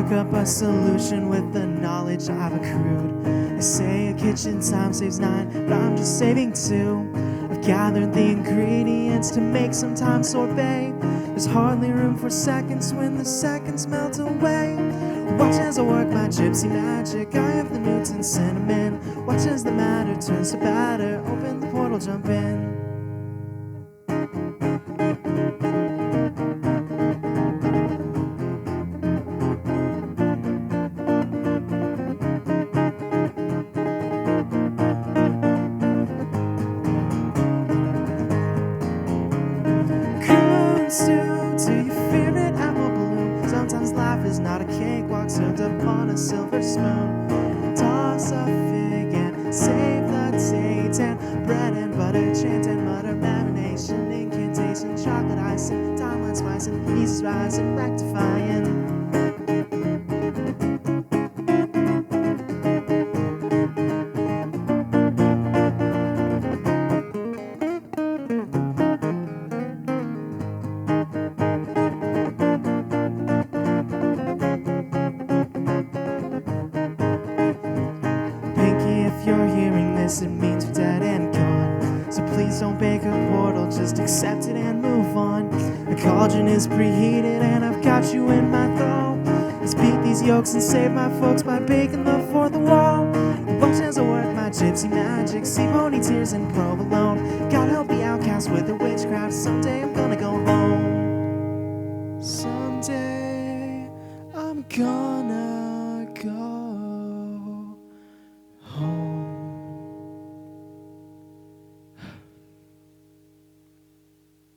cook up a solution with the knowledge I've accrued. They say a kitchen time saves 9, but I'm just saving 2. I've gathered the ingredients to make some time sorbet. There's hardly room for seconds when the seconds melt away. Watch as I work my gypsy magic. I have the Newton cinnamon. Watch as the matter turns to batter. Open the portal, jump in. To your favorite apple bloom. Sometimes life is not a cakewalk served upon a silver spoon. Toss a fig and save the date, and bread and butter chant and mutter marination, incantation, chocolate icing, timeline spicing, pieces rising, rectifying. If you're hearing this, it means we're dead and gone. So please don't bake a portal, just accept it and move on. The cauldron is preheated and I've got you in my thrall. Let's beat these yolks and save my folks by baking the fourth wall. Watch as I work my gypsy magic, see pony tears and provolone. God help the outcast with their witchcraft, someday I'm gonna go home.